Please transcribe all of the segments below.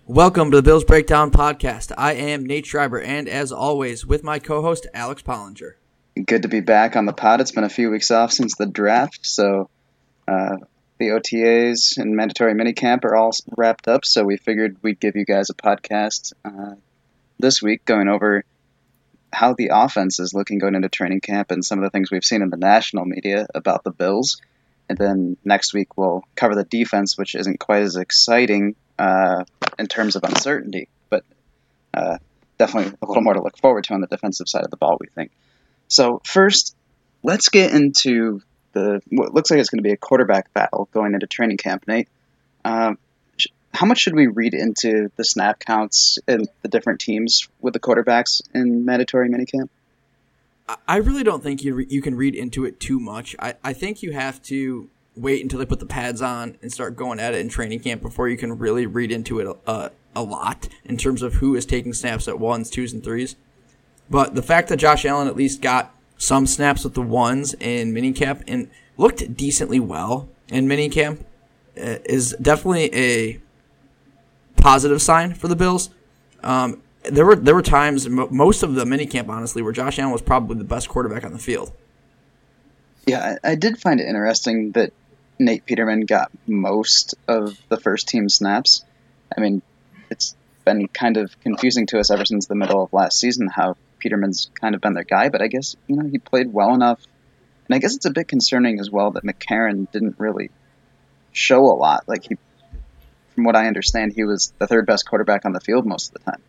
Welcome to the Bills Breakdown Podcast. I am Nate Schreiber, and as always, with my co-host Alex Pollinger. Good to be back on the pod. It's been a few weeks off since the draft, so the OTAs and mandatory minicamp are all wrapped up, so we figured we'd give you guys a podcast this week going over how the offense is looking going into training camp and some of the things we've seen in the national media about the Bills. And then next week we'll cover the defense, which isn't quite as exciting in terms of uncertainty, but definitely a little more to look forward to on the defensive side of the ball, we think. So first, let's get into what looks like it's going to be a quarterback battle going into training camp, Nate. How much should we read into the snap counts and the different teams with the quarterbacks in mandatory minicamp? I really don't think you can read into it too much. I think you have to wait until they put the pads on and start going at it in training camp before you can really read into it a lot in terms of who is taking snaps at ones, twos, and threes. But the fact that Josh Allen at least got some snaps with the ones in minicamp and looked decently well in minicamp is definitely a positive sign for the Bills. There were times, most of the minicamp, honestly, where Josh Allen was probably the best quarterback on the field. Yeah, I did find it interesting that Nate Peterman got most of the first team snaps. I mean, it's been kind of confusing to us ever since the middle of last season how Peterman's kind of been their guy, but I guess, he played well enough. And I guess it's a bit concerning as well that McCarron didn't really show a lot. From what I understand, he was the third best quarterback on the field most of the time.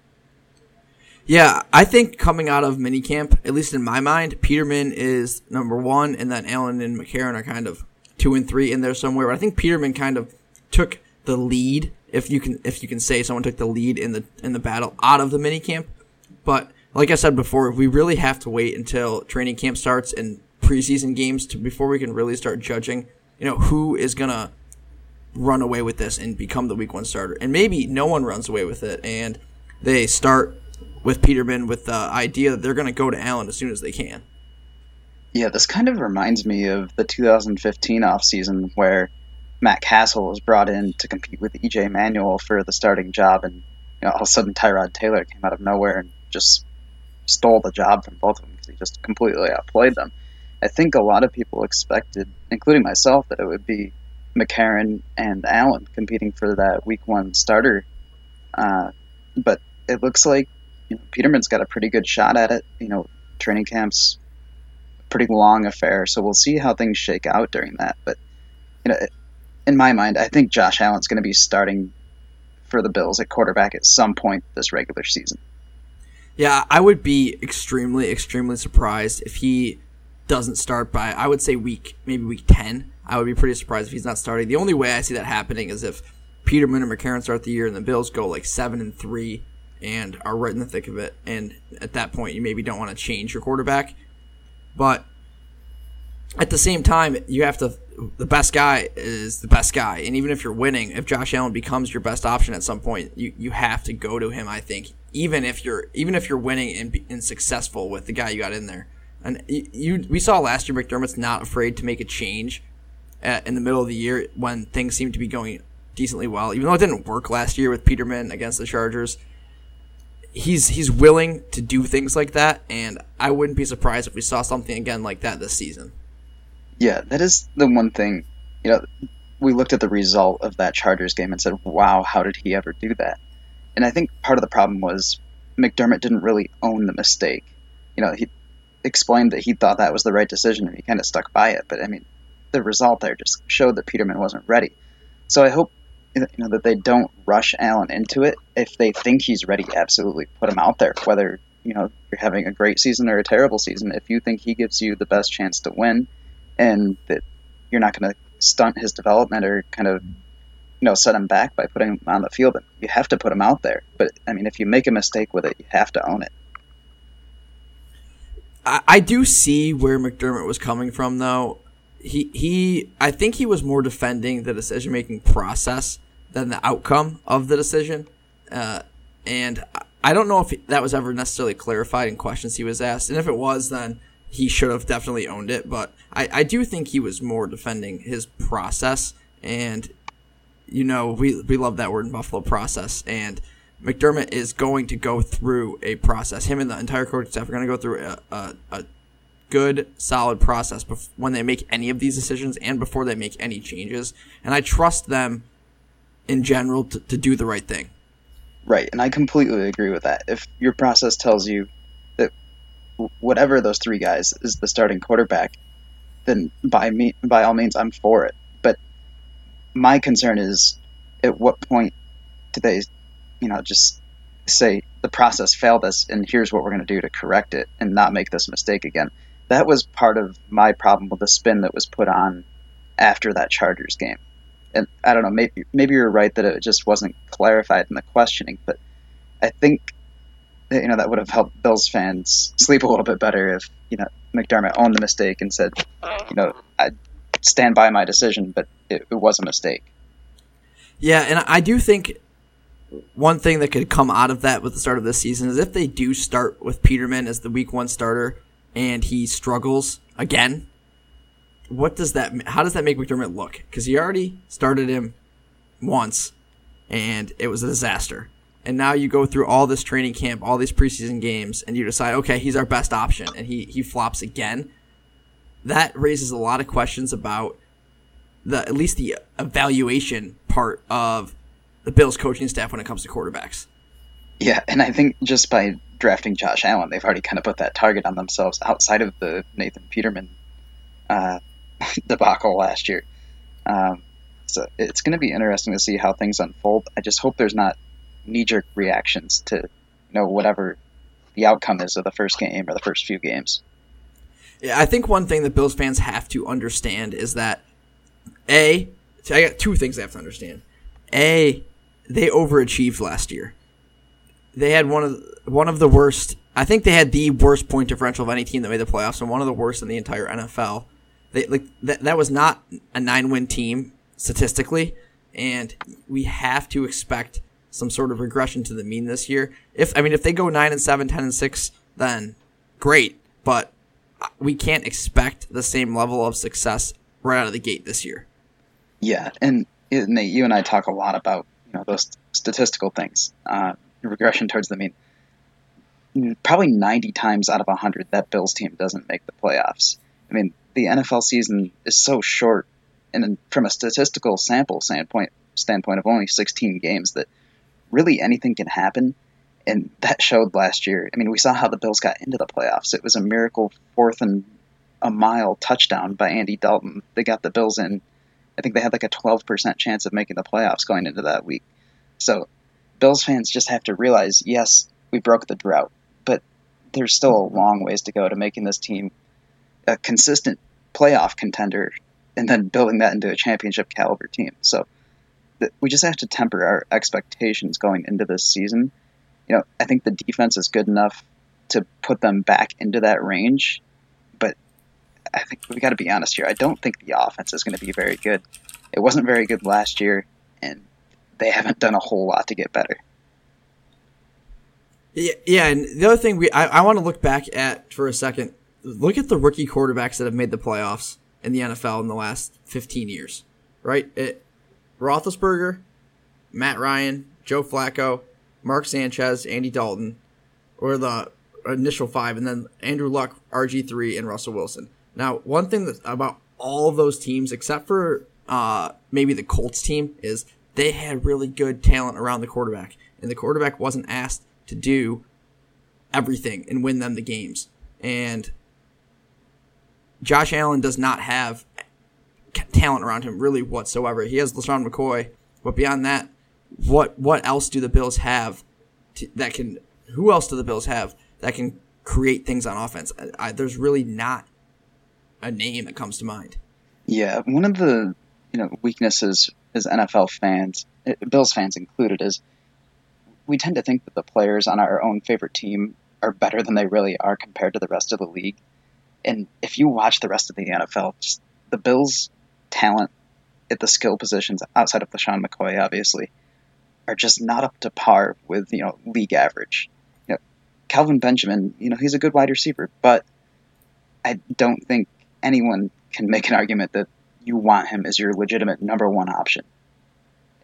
Yeah, I think coming out of minicamp, at least in my mind, Peterman is number one, and then Allen and McCarron are kind of 2 and 3 in there somewhere. But I think Peterman kind of took the lead, if you can say someone took the lead in the battle out of the minicamp. But like I said before, we really have to wait until training camp starts and preseason games before we can really start judging, who is gonna run away with this and become the week 1 starter. And maybe no one runs away with it, and they start with Peterman with the idea that they're going to go to Allen as soon as they can. Yeah, this kind of reminds me of the 2015 offseason where Matt Castle was brought in to compete with E.J. Manuel for the starting job, and all of a sudden Tyrod Taylor came out of nowhere and just stole the job from both of them because he just completely outplayed them. I think a lot of people expected, including myself, that it would be McCarron and Allen competing for that week 1 starter, but it looks like Peterman's got a pretty good shot at it. Training camp's a pretty long affair, so we'll see how things shake out during that. But, in my mind, I think Josh Allen's going to be starting for the Bills at quarterback at some point this regular season. Yeah, I would be extremely, extremely surprised if he doesn't start by, I would say maybe week 10. I would be pretty surprised if he's not starting. The only way I see that happening is if Peterman and McCarron start the year and the Bills go 7-3. And are right in the thick of it. And at that point, you maybe don't want to change your quarterback. But at the same time, the best guy is the best guy. And even if you're winning, if Josh Allen becomes your best option at some point, you have to go to him, I think, even if you're winning and successful with the guy you got in there. And we saw last year McDermott's not afraid to make a change in the middle of the year when things seemed to be going decently well. Even though it didn't work last year with Peterman against the Chargers, he's willing to do things like that, and I wouldn't be surprised if we saw something again like that this season. Yeah, that is the one thing. We looked at the result of that Chargers game and said, wow, how did he ever do that? And I think part of the problem was McDermott didn't really own the mistake. He explained that he thought that was the right decision, and he kind of stuck by it. But, the result there just showed that Peterman wasn't ready. So I hope that they don't rush Allen into it. If they think he's ready, absolutely put him out there, whether you're having a great season or a terrible season. If you think he gives you the best chance to win and that you're not going to stunt his development or kind of set him back by putting him on the field, then you have to put him out there. But if you make a mistake with it, you have to own it. I do see where McDermott was coming from, though. I think he was more defending the decision-making process than the outcome of the decision. And I don't know if that was ever necessarily clarified in questions he was asked. And if it was, then he should have definitely owned it. But I do think he was more defending his process. And we love that word in Buffalo, process, and McDermott is going to go through a process. Him and the entire coaching staff are going to go through a good, solid process when they make any of these decisions and before they make any changes. And I trust them in general to do the right thing. Right, and I completely agree with that. If your process tells you that whatever those three guys is the starting quarterback, then by all means, I'm for it. But my concern is, at what point do they, just say the process failed us, and here's what we're going to do to correct it and not make this mistake again? That was part of my problem with the spin that was put on after that Chargers game. And I don't know, maybe you're right that it just wasn't clarified in the questioning, but I think that would have helped Bills fans sleep a little bit better if McDermott owned the mistake and said, I stand by my decision, but it was a mistake. Yeah, and I do think one thing that could come out of that with the start of this season is if they do start with Peterman as the week 1 starter and he struggles again, how does that make McDermott look? Because he already started him once, and it was a disaster. And now you go through all this training camp, all these preseason games, and you decide, okay, he's our best option, and he flops again. That raises a lot of questions about at least the evaluation part of the Bills coaching staff when it comes to quarterbacks. Yeah, and I think just by drafting Josh Allen, they've already kind of put that target on themselves outside of the Nathan Peterman debacle last year. So it's going to be interesting to see how things unfold. I just hope there's not knee-jerk reactions to whatever the outcome is of the first game or the first few games. Yeah, I think one thing that Bills fans have to understand is that I got two things they have to understand. They overachieved last year. They had one of the worst. I think they had the worst point differential of any team that made the playoffs, and one of the worst in the entire NFL. That was not a 9-win team statistically, and we have to expect some sort of regression to the mean this year. If they go 9-7, 10-6, then great, but we can't expect the same level of success right out of the gate this year. Yeah, and Nate, you and I talk a lot about those statistical things, regression towards the mean. Probably 90 times out of 100, that Bills team doesn't make the playoffs. I mean, the NFL season is so short, and from a statistical sample standpoint of only 16 games, that really anything can happen, and that showed last year. I mean, we saw how the Bills got into the playoffs. It was a miracle 4th and a mile touchdown by Andy Dalton. They got the Bills in. I think they had like a 12% chance of making the playoffs going into that week. So Bills fans just have to realize, yes, we broke the drought, but there's still a long ways to go to making this team a consistent playoff contender and then building that into a championship caliber team. So we just have to temper our expectations going into this season. I think the defense is good enough to put them back into that range, but I think we got to be honest here. I don't think the offense is going to be very good. It wasn't very good last year, and they haven't done a whole lot to get better. Yeah, and the other thing I want to look back at for a second, look at the rookie quarterbacks that have made the playoffs in the NFL in the last 15 years, right? Roethlisberger, Matt Ryan, Joe Flacco, Mark Sanchez, Andy Dalton, or the initial 5, and then Andrew Luck, RG3, and Russell Wilson. Now, one thing about all of those teams, except for maybe the Colts team, is they had really good talent around the quarterback, and the quarterback wasn't asked to do everything and win them the games. And Josh Allen does not have talent around him really whatsoever. He has LaShawn McCoy, but beyond that, what else do the Bills have who else do the Bills have that can create things on offense? There's really not a name that comes to mind. Yeah, one of the weaknesses as NFL fans, Bills fans included, is we tend to think that the players on our own favorite team are better than they really are compared to the rest of the league. And if you watch the rest of the NFL, just the Bills' talent at the skill positions outside of LaShawn McCoy, obviously, are just not up to par with league average. Kelvin Benjamin, he's a good wide receiver, but I don't think anyone can make an argument that you want him as your legitimate number one option.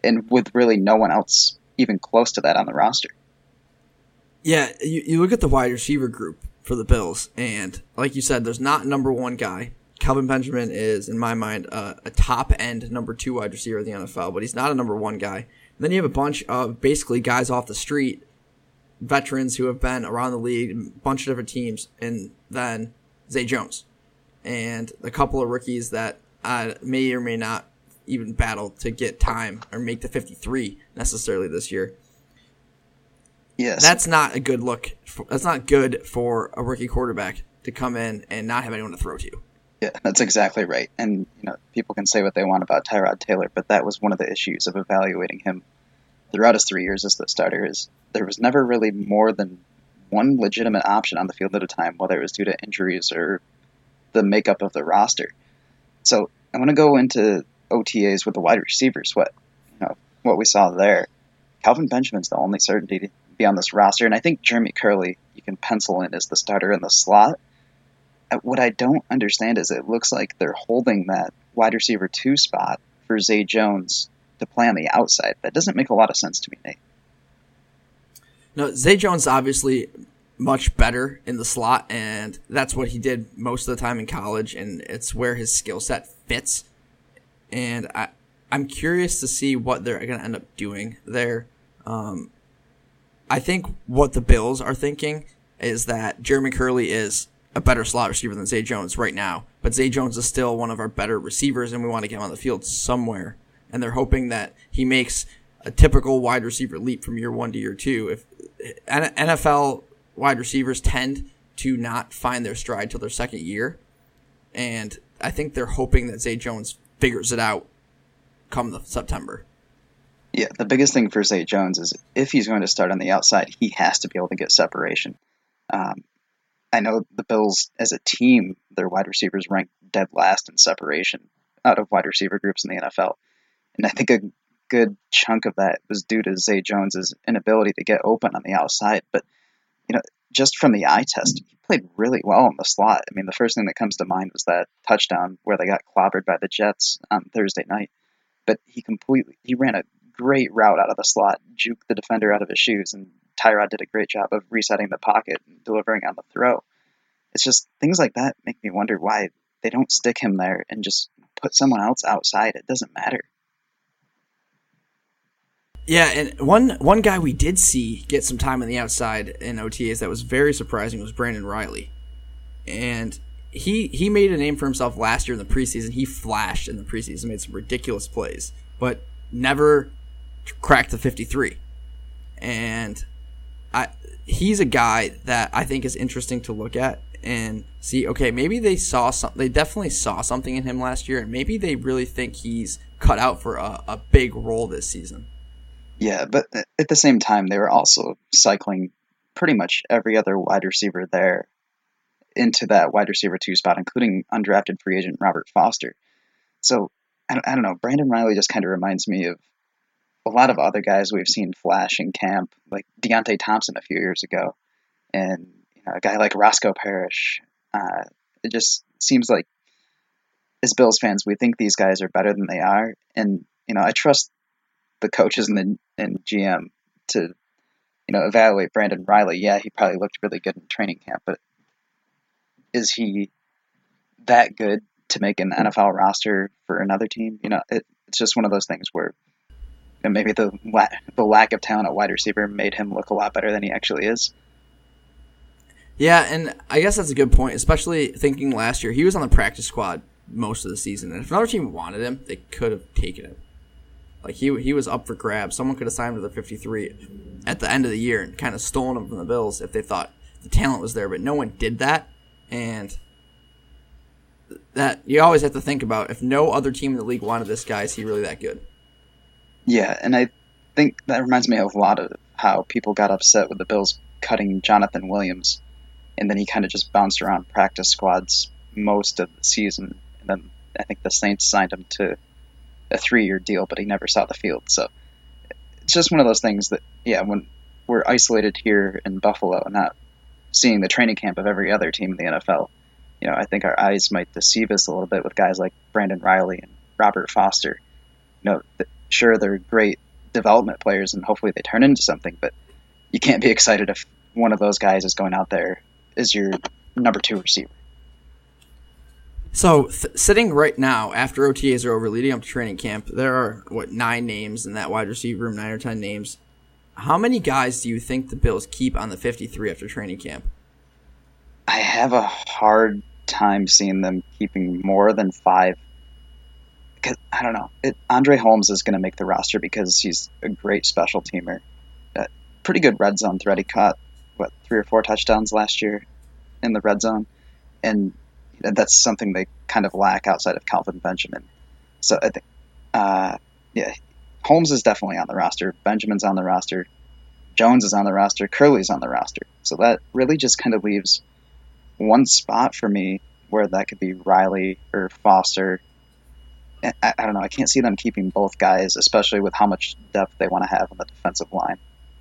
and with really no one else even close to that on the roster. Yeah, you look at the wide receiver group for the Bills, and like you said, there's not a number one guy. Kelvin Benjamin is, in my mind, a top-end number 2 wide receiver in the NFL, but he's not a number 1 guy. And then you have a bunch of basically guys off the street, veterans who have been around the league, a bunch of different teams, and then Zay Jones. And a couple of rookies that may or may not even battle to get time or make the 53 necessarily this year. Yes. That's not a good look. That's not good for a rookie quarterback to come in and not have anyone to throw to. Yeah, that's exactly right. And people can say what they want about Tyrod Taylor, but that was one of the issues of evaluating him throughout his 3 years as the starter. Is there was never really more than one legitimate option on the field at a time, whether it was due to injuries or the makeup of the roster. So I want to go into OTAs with the wide receivers. What we saw there. Kelvin Benjamin's the only certainty to be on this roster, and I think Jeremy Curley you can pencil in as the starter in the slot. What I don't understand is it looks like they're holding that wide receiver 2 spot for Zay Jones to play on the outside. That doesn't make a lot of sense to me, Nate. No, Zay Jones obviously much better in the slot, and that's what he did most of the time in college, and it's where his skill set fits. And I'm curious to see what they're going to end up doing there. I think what the Bills are thinking is that Jeremy Curley is a better slot receiver than Zay Jones right now, but Zay Jones is still one of our better receivers, and we want to get him on the field somewhere. And they're hoping that he makes a typical wide receiver leap from year 1 to year 2. If NFL wide receivers tend to not find their stride till their second year, and I think they're hoping that Zay Jones figures it out come September. Yeah, the biggest thing for Zay Jones is if he's going to start on the outside, he has to be able to get separation. I know the Bills, as a team, their wide receivers ranked dead last in separation out of wide receiver groups in the NFL. And I think a good chunk of that was due to Zay Jones' inability to get open on the outside. But, just from the eye test, he played really well in the slot. I mean, the first thing that comes to mind was that touchdown where they got clobbered by the Jets on Thursday night. But he ran a great route out of the slot, juked the defender out of his shoes, and Tyrod did a great job of resetting the pocket and delivering on the throw. It's just things like that make me wonder why they don't stick him there and just put someone else outside. It doesn't matter. Yeah, and one guy we did see get some time on the outside in OTAs that was very surprising was Brandon Riley. And he made a name for himself last year in the preseason. He flashed in the preseason, made some ridiculous plays, but never cracked the 53. And he's a guy that I think is interesting to look at and see, okay, maybe they definitely saw something in him last year, and maybe they really think he's cut out for a big role this season. Yeah, but at the same time, they were also cycling pretty much every other wide receiver there into that wide receiver 2 spot, including undrafted free agent Robert Foster. So, I don't know, Brandon Riley just kind of reminds me of a lot of other guys we've seen flash in camp, like Deontay Thompson a few years ago, and a guy like Roscoe Parrish. It just seems like, as Bills fans, we think these guys are better than they are, and I trust the coaches and GM to evaluate Brandon Riley. Yeah, he probably looked really good in training camp, but is he that good to make an NFL roster for another team? It's just one of those things where maybe the lack of talent at wide receiver made him look a lot better than he actually is. Yeah, and I guess that's a good point, especially thinking last year. He was on the practice squad most of the season, and if another team wanted him, they could have taken him. Like, he was up for grabs. Someone could have signed him to the 53 at the end of the year and kind of stolen him from the Bills if they thought the talent was there, but no one did that, and that you always have to think about, if no other team in the league wanted this guy, is he really that good? Yeah, and I think that reminds me of a lot of how people got upset with the Bills cutting Jonathan Williams, and then he kind of just bounced around practice squads most of the season, and then I think the Saints signed him to a 3-year deal, but he never saw the field. So it's just one of those things that, when we're isolated here in Buffalo and not seeing the training camp of every other team in the NFL, I think our eyes might deceive us a little bit with guys like Brandon Riley and Robert Foster. sure, they're great development players, and hopefully they turn into something, but you can't be excited if one of those guys is going out there as your number 2 receiver. So, sitting right now, after OTAs are over, leading up to training camp, there are, 9 names in that wide receiver room, 9 or 10 names. How many guys do you think the Bills keep on the 53 after training camp? I have a hard time seeing them keeping more than 5. Because, I don't know. Andre Holmes is going to make the roster because he's a great special teamer. Pretty good red zone threat. He caught, 3 or 4 touchdowns last year in the red zone. And that's something they kind of lack outside of Calvin Benjamin. So I think, Holmes is definitely on the roster. Benjamin's on the roster. Jones is on the roster. Curley's on the roster. So that really just kind of leaves one spot for me where that could be Riley or Foster. I don't know. I can't see them keeping both guys, especially with how much depth they want to have on the defensive line.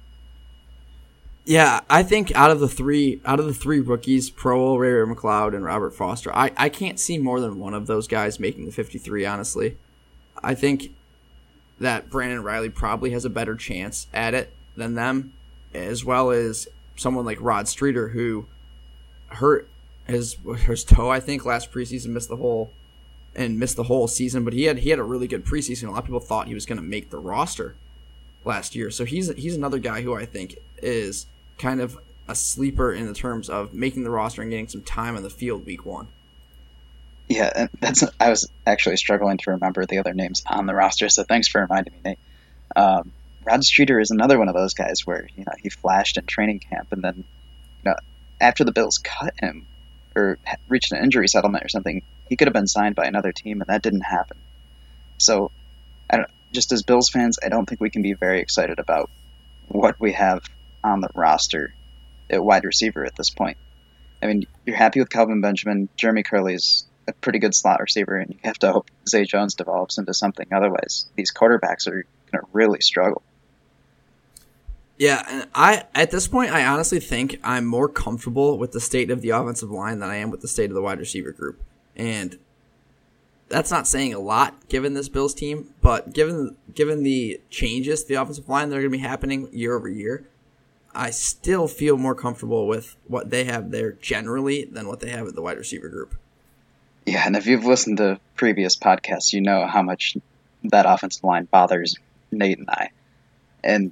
Yeah, I think out of the three rookies, Proehl, Ray McLeod, and Robert Foster, I can't see more than one of those guys making the 53, honestly. I think that Brandon Riley probably has a better chance at it than them, as well as someone like Rod Streeter, who hurt his toe, I think, last preseason, missed the whole season, but he had a really good preseason. A lot of people thought he was going to make the roster last year. So he's another guy who I think is kind of a sleeper in the terms of making the roster and getting some time on the field week 1. Yeah, I was actually struggling to remember the other names on the roster, so thanks for reminding me, Nate. Rod Streeter is another one of those guys where he flashed in training camp, and then after the Bills cut him or reached an injury settlement or something, he could have been signed by another team, and that didn't happen. So, just as Bills fans, I don't think we can be very excited about what we have on the roster at wide receiver at this point. I mean, you're happy with Calvin Benjamin. Jeremy Curley's a pretty good slot receiver, and you have to hope Zay Jones develops into something. Otherwise, these quarterbacks are going to really struggle. Yeah, and at this point, I honestly think I'm more comfortable with the state of the offensive line than I am with the state of the wide receiver group. And that's not saying a lot given this Bills team, but given the changes to the offensive line that are going to be happening year over year, I still feel more comfortable with what they have there generally than what they have at the wide receiver group. Yeah, and if you've listened to previous podcasts, you know how much that offensive line bothers Nate and I. And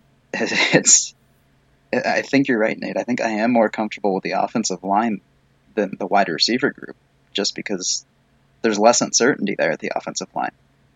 I think you're right, Nate. I think I am more comfortable with the offensive line than the wide receiver group, just because there's less uncertainty there at the offensive line.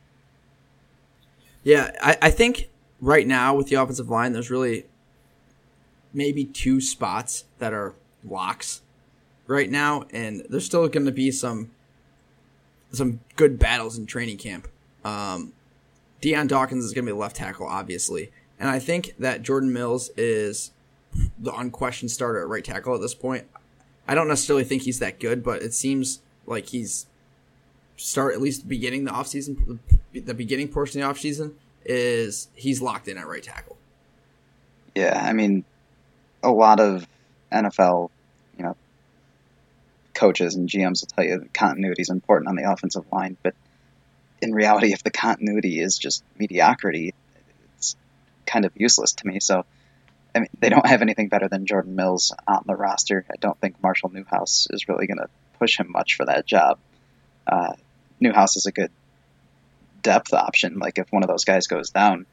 Yeah, I think right now with the offensive line, there's really maybe 2 spots that are locks right now, and there's still going to be some good battles in training camp. Deion Dawkins is going to be the left tackle, obviously, and I think that Jordan Mills is the unquestioned starter at right tackle at this point. I don't necessarily think he's that good, but it seems like he's at least beginning the offseason, the beginning portion of the offseason is he's locked in at right tackle. Yeah, I mean, a lot of NFL, coaches and GMs will tell you that continuity is important on the offensive line, but in reality, if the continuity is just mediocrity, it's kind of useless to me. So, I mean, they don't have anything better than Jordan Mills on the roster. I don't think Marshall Newhouse is really going to push him much for that job. Newhouse is a good depth option, like if one of those guys goes down.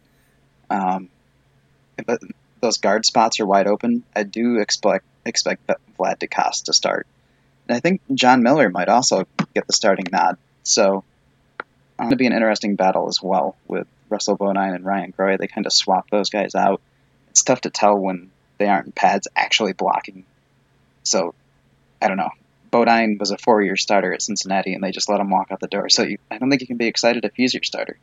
But those guard spots are wide open. I do expect Vlad DeCoste to start. And I think John Miller might also get the starting nod. So it's going to be an interesting battle as well with Russell Bodine and Ryan Groy. They kind of swap those guys out. It's tough to tell when they aren't in pads actually blocking. So, I don't know. Bodine was a 4-year starter at Cincinnati, and they just let him walk out the door. So I don't think you can be excited if he's your starter.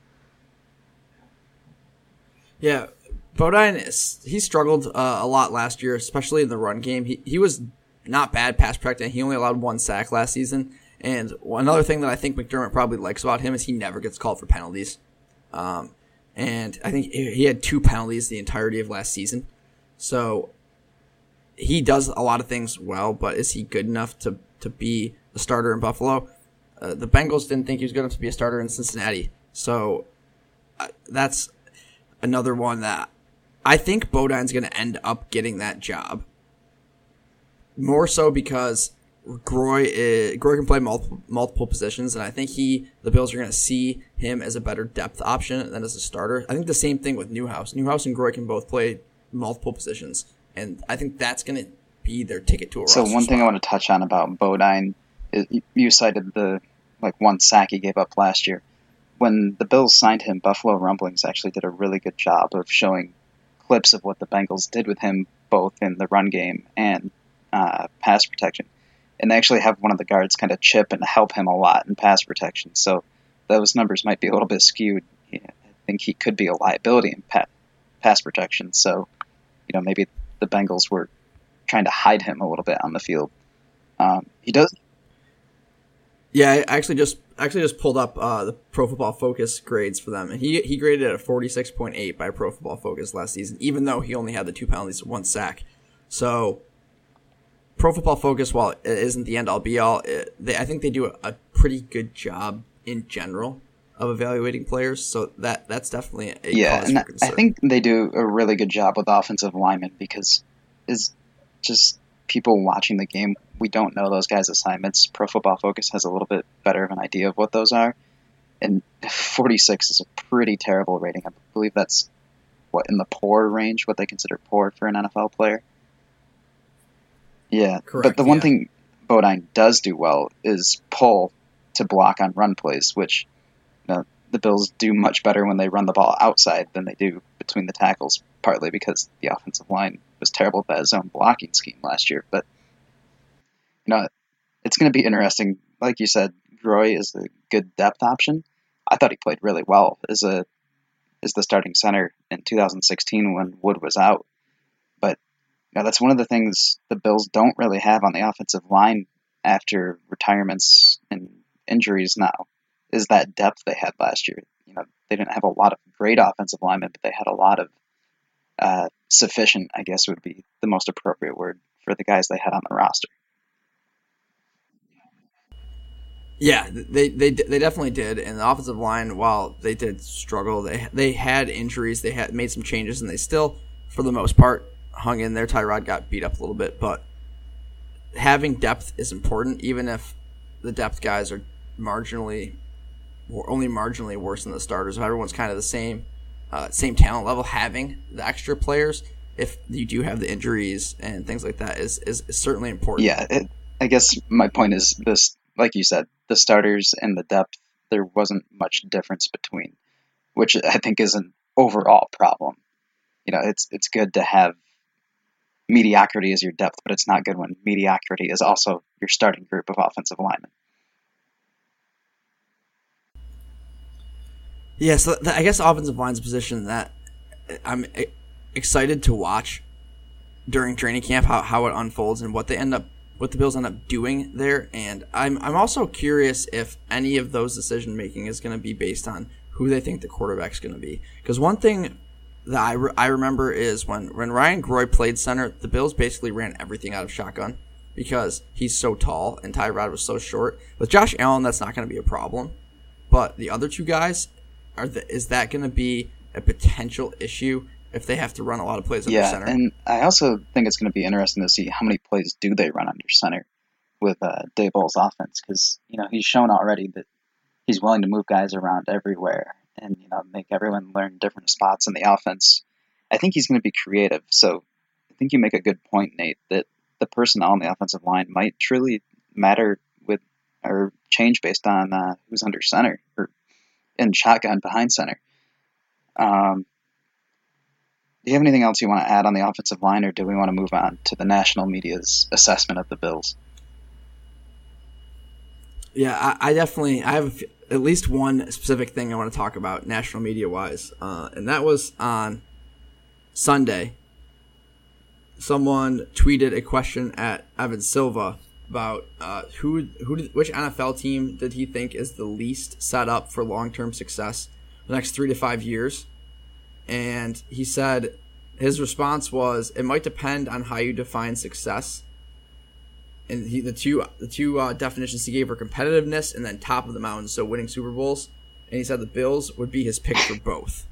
Yeah, Bodine, he struggled a lot last year, especially in the run game. He was not bad pass protecting. He only allowed 1 sack last season. And another thing that I think McDermott probably likes about him is he never gets called for penalties. And I think he had 2 penalties the entirety of last season. So he does a lot of things well, but is he good enough to be a starter in Buffalo? The Bengals didn't think he was good enough to be a starter in Cincinnati. So that's another one that I think Bodine's going to end up getting that job. More so because Groy can play multiple positions, and I think the Bills are going to see him as a better depth option than as a starter. I think the same thing with Newhouse. Newhouse and Groy can both play multiple positions, and I think that's going to be their ticket to a roster So one thing spot. I want to touch on about Bodine is you cited the one sack he gave up last year. When the Bills signed him, Buffalo Rumblings actually did a really good job of showing clips of what the Bengals did with him, both in the run game and pass protection. And they actually have one of the guards kind of chip and help him a lot in pass protection. So those numbers might be a little bit skewed. I think he could be a liability in pass protection. So, maybe the Bengals were trying to hide him a little bit on the field. He does. Yeah, I actually just pulled up the Pro Football Focus grades for them, and he graded at a 46.8 by Pro Football Focus last season, even though he only had the 2 penalties and 1 sack. So Pro Football Focus, while it isn't the end all be all, I think they do a pretty good job in general of evaluating players. So that's definitely a cause for concern. I think they do a really good job with offensive linemen because is just people watching the game, we don't know those guys' assignments. Pro Football Focus has a little bit better of an idea of what those are. And 46 is a pretty terrible rating. I believe that's in the poor range, what they consider poor for an NFL player. Yeah, Correct, but the one thing Bodine does do well is pull to block on run plays, which the Bills do much better when they run the ball outside than they do between the tackles, partly because the offensive line was terrible at that zone blocking scheme last year. But it's going to be interesting. Like you said, Groy is a good depth option. I thought he played really well as the starting center in 2016 when Wood was out. But that's one of the things the Bills don't really have on the offensive line after retirements and injuries now, is that depth they had last year. They didn't have a lot of great offensive linemen, but they had a lot of sufficient, I guess would be the most appropriate word, for the guys they had on the roster. Yeah, they definitely did. And the offensive line, while they did struggle, they had injuries, they had made some changes, and they still, for the most part, hung in there. Tyrod got beat up a little bit, but having depth is important, even if the depth guys are only marginally worse than the starters. If everyone's kind of the same talent level, having the extra players, if you do have the injuries and things like that, is certainly important. Yeah, I guess my point is this, like you said, the starters and the depth, there wasn't much difference between, which I think is an overall problem. It's good to have mediocrity as your depth, but it's not good when mediocrity is also your starting group of offensive linemen. Yeah, so I guess offensive line's a position that I'm excited to watch during training camp, how it unfolds and what the Bills end up doing there. And I'm also curious if any of those decision making is going to be based on who they think the quarterback's going to be. Because one thing that I remember is when Ryan Groy played center, the Bills basically ran everything out of shotgun because he's so tall and Tyrod was so short. With Josh Allen, that's not going to be a problem. But the other two guys, is that going to be a potential issue if they have to run a lot of plays under center? Yeah, and I also think it's going to be interesting to see how many plays do they run under center with Daboll's offense, because he's shown already that he's willing to move guys around everywhere and make everyone learn different spots in the offense. I think he's going to be creative. So I think you make a good point, Nate, that the personnel on the offensive line might truly matter or change based on who's under center or in shotgun behind center. Do you have anything else you want to add on the offensive line, or do we want to move on to the national media's assessment of the Bills? Yeah, I have at least one specific thing I want to talk about national media wise, and that was on Sunday. Someone tweeted a question at Evan Silva about which NFL team did he think is the least set up for long-term success the next 3 to 5 years. And he said his response was, it might depend on how you define success. And the two definitions he gave were competitiveness and then top of the mountain, so winning Super Bowls. and he said the Bills would be his pick for both.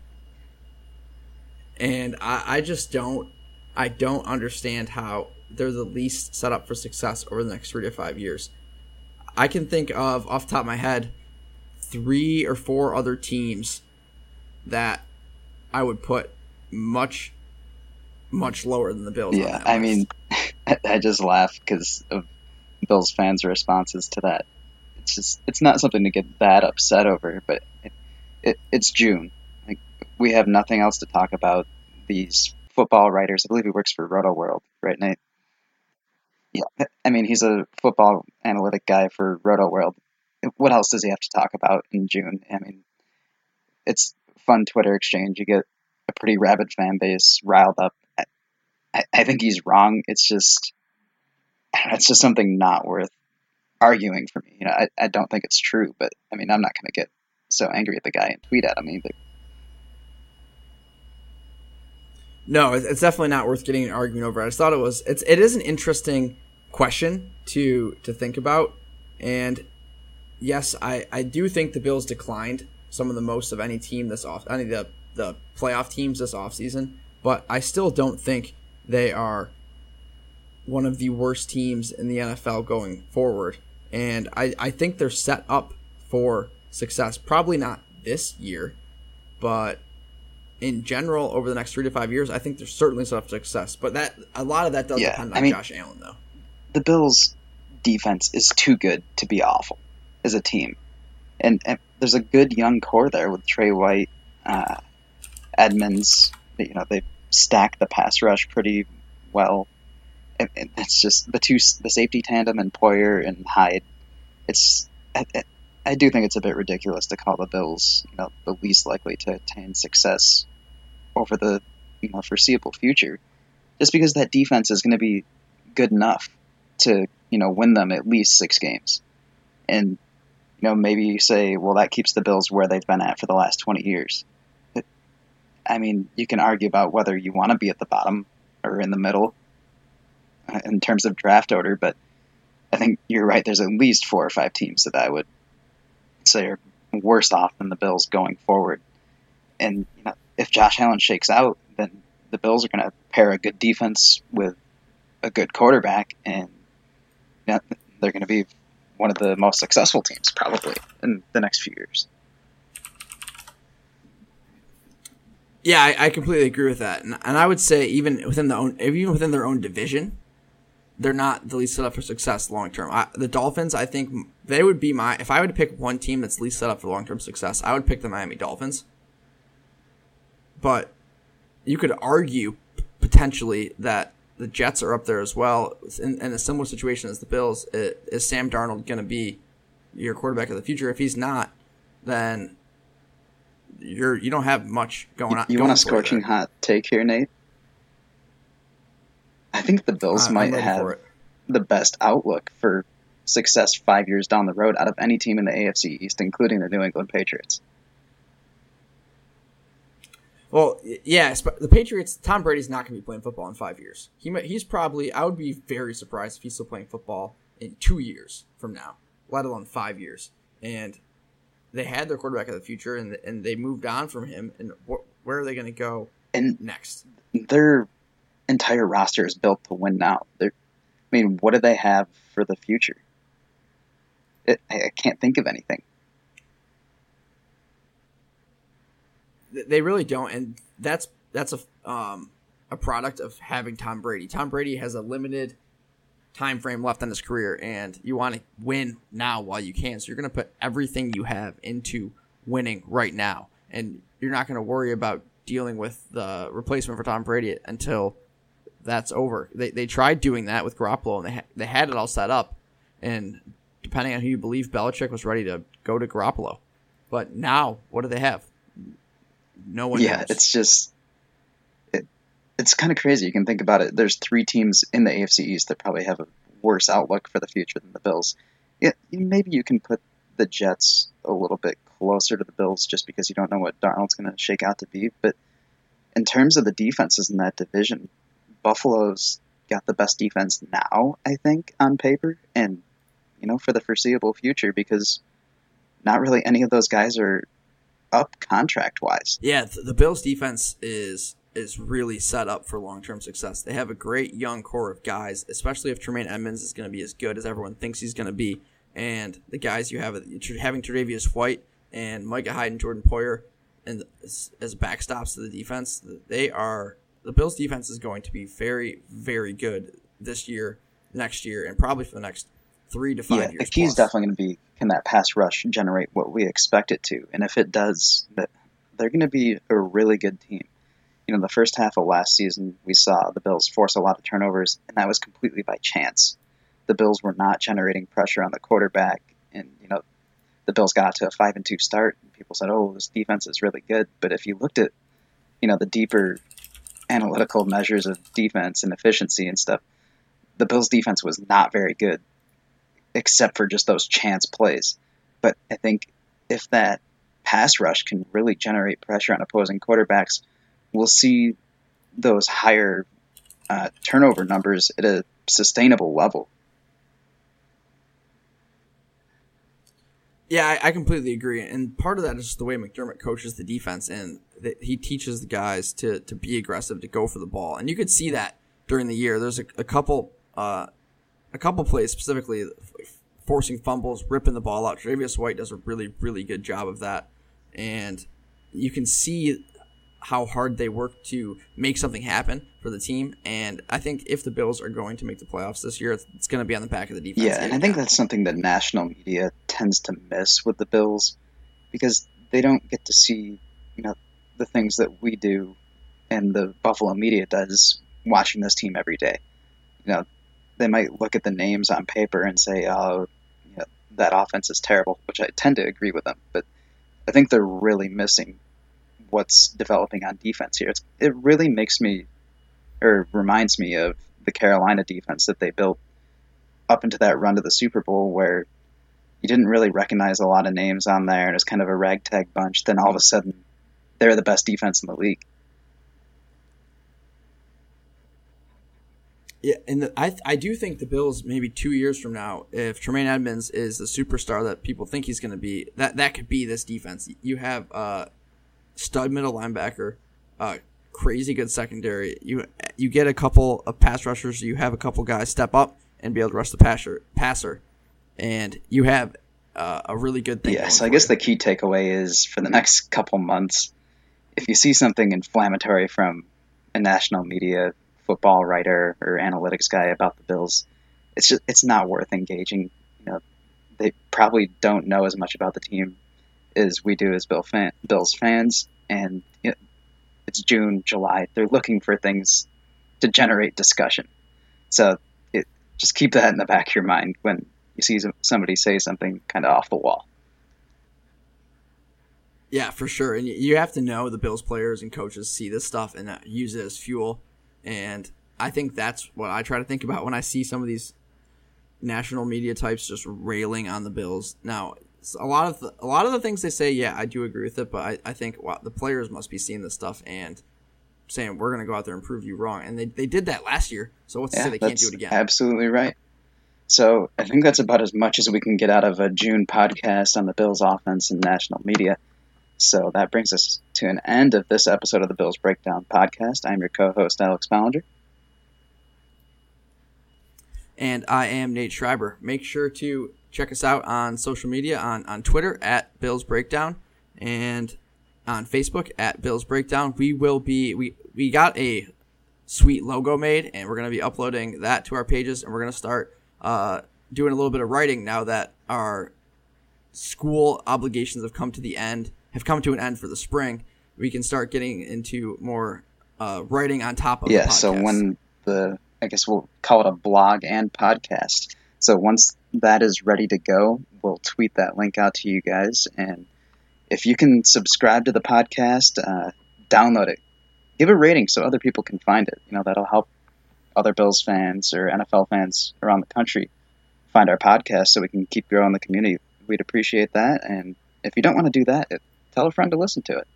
And I just don't understand how they're the least set up for success over the next 3 to 5 years. I can think of, off the top of my head, 3 or 4 other teams that I would put much, much lower than the Bills. Yeah, I mean, I just laugh because of Bills fans' responses to that. It's not something to get that upset over, but it's June. Like, we have nothing else to talk about. These football writers, I believe he works for Roto World, right, Nate? Yeah, I mean, he's a football analytic guy for Roto World. What else does he have to talk about in June? I mean, it's fun Twitter exchange. You get a pretty rabid fan base riled up. I think he's wrong. It's just something not worth arguing for me. I don't think it's true, but I mean, I'm not going to get so angry at the guy and tweet at him either. No, it's definitely not worth getting an argument over. I just thought it is an interesting question to think about. And yes, I do think the Bills declined some of the most of any team the playoff teams this offseason, but I still don't think they are one of the worst teams in the NFL going forward. And I think they're set up for success. Probably not this year, but in general, over the next 3 to 5 years, I think they're certainly set up for success. But a lot of that does depend on Josh Allen, though. The Bills' defense is too good to be awful as a team. And there's a good young core there with Trey White, Edmonds. They stack the pass rush pretty well. And it's just the safety tandem and Poyer and Hyde. I do think it's a bit ridiculous to call the Bills, the least likely to attain success over the foreseeable future, just because that defense is going to be good enough to win them at least 6 games, and maybe you say, well, that keeps the Bills where they've been at for the last 20 years. But, I mean, you can argue about whether you want to be at the bottom or in the middle in terms of draft order, but I think you're right. There's at least 4 or 5 teams that I would say are worse off than the Bills going forward. And if Josh Allen shakes out, then the Bills are going to pair a good defense with a good quarterback, and they're going to be one of the most successful teams probably in the next few years. Yeah, I completely agree with that, and I would say even within their own division, they're not the least set up for success long term. The Dolphins, I think they would be if I were to pick one team that's least set up for long term success, I would pick the Miami Dolphins. But you could argue potentially that the Jets are up there as well in a similar situation as the Bills. Is Sam Darnold going to be your quarterback of the future? If he's not, then you don't have much going on. You want a scorching hot take here, Nate? I think the Bills might have the best outlook for success 5 years down the road out of any team in the AFC East, including the New England Patriots. Well, yeah, the Patriots, Tom Brady's not going to be playing football in 5 years. He's probably, I would be very surprised if he's still playing football in 2 years from now, let alone 5 years. And they had their quarterback of the future, and they moved on from him. And where are they going to go next? Their entire roster is built to win now. What do they have for the future? I can't think of anything. They really don't, and that's a product of having Tom Brady. Tom Brady has a limited time frame left in his career, and you want to win now while you can. So you're going to put everything you have into winning right now, and you're not going to worry about dealing with the replacement for Tom Brady until that's over. They tried doing that with Garoppolo, and they had it all set up, and depending on who you believe, Belichick was ready to go to Garoppolo. But now, what do they have? No one knows. It's just it's kind of crazy. You can think about it. There's 3 teams in the AFC East that probably have a worse outlook for the future than the Bills. Yeah, maybe you can put the Jets a little bit closer to the Bills just because you don't know what Darnold's going to shake out to be. But in terms of the defenses in that division, Buffalo's got the best defense now, I think, on paper, and for the foreseeable future, because not really any of those guys are up contract wise. Yeah, the Bills defense is really set up for long-term success. They have a great young core of guys, especially if Tremaine Edmunds is going to be as good as everyone thinks he's going to be. And the guys you have, having Tre'Davious White and Micah Hyde and Jordan Poyer and as backstops to the defense, the Bills defense is going to be very, very good this year, next year, and probably for the next 3 to 5 years. The key is definitely going to be, can that pass rush generate what we expect it to? And if it does, they're going to be a really good team. The first half of last season, we saw the Bills force a lot of turnovers, and that was completely by chance. The Bills were not generating pressure on the quarterback, and, the Bills got to a 5-2 start, and people said, oh, this defense is really good. But if you looked at, the deeper analytical measures of defense and efficiency and stuff, the Bills' defense was not very good, except for just those chance plays. But I think if that pass rush can really generate pressure on opposing quarterbacks, we'll see those higher turnover numbers at a sustainable level. Yeah, I completely agree. And part of that is just the way McDermott coaches the defense, and he teaches the guys to be aggressive, to go for the ball. And you could see that during the year. There's a couple plays specifically forcing fumbles, ripping the ball out. Tre'Davious White does a really, really good job of that. And you can see how hard they work to make something happen for the team. And I think if the Bills are going to make the playoffs this year, it's going to be on the back of the defense. Yeah, and I think that's something that national media tends to miss with the Bills, because they don't get to see, the things that we do and the Buffalo media does watching this team every day. They might look at the names on paper and say, oh, that offense is terrible, which I tend to agree with them. But I think they're really missing what's developing on defense here. It really reminds me of the Carolina defense that they built up into that run to the Super Bowl, where you didn't really recognize a lot of names on there, and it's kind of a ragtag bunch. Then all of a sudden, they're the best defense in the league. Yeah, and I do think the Bills, maybe 2 years from now, if Tremaine Edmunds is the superstar that people think he's going to be, that could be this defense. You have stud middle linebacker, crazy good secondary. You get a couple of pass rushers. You have a couple guys step up and be able to rush the passer, and you have a really good thing. Yes, I guess the key takeaway is for the next couple months, if you see something inflammatory from a national media football writer or analytics guy about the Bills, it's not worth engaging. They probably don't know as much about the team as we do as Bills fans, and it's June, July. They're looking for things to generate discussion. So just keep that in the back of your mind when you see somebody say something kind of off the wall. Yeah, for sure. And you have to know the Bills players and coaches see this stuff and use it as fuel. And I think that's what I try to think about when I see some of these national media types just railing on the Bills. Now, a lot of the things they say, yeah, I do agree with it, but I think the players must be seeing this stuff and saying, we're going to go out there and prove you wrong. And they did that last year, so what's to say they can't do it again? Absolutely right. So I think that's about as much as we can get out of a June podcast on the Bills offense and national media. So that brings us to an end of this episode of the Bills Breakdown podcast. I'm your co-host, Alex Ballinger. And I am Nate Schreiber. Make sure to check us out on social media, on Twitter at Bills Breakdown, and on Facebook at Bills Breakdown. We got a sweet logo made, and we're going to be uploading that to our pages, and we're going to start doing a little bit of writing now that our school obligations have come to an end for the spring. We can start getting into more writing on top of the podcast. So when I guess we'll call it a blog and podcast. So once that is ready to go, we'll tweet that link out to you guys. And if you can subscribe to the podcast, download it, give a rating so other people can find it. That'll help other Bills fans or NFL fans around the country find our podcast so we can keep growing the community. We'd appreciate that. And if you don't want to do that, tell a friend to listen to it.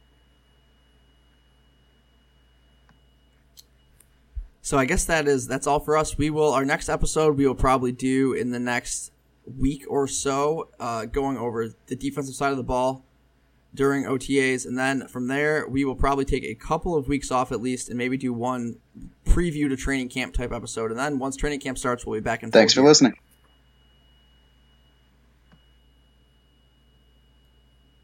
So I guess that's all for us. Our next episode we will probably do in the next week or so, going over the defensive side of the ball, during OTAs, and then from there we will probably take a couple of weeks off at least and maybe do one preview to training camp type episode, and then once training camp starts we'll be back in. Thanks for listening.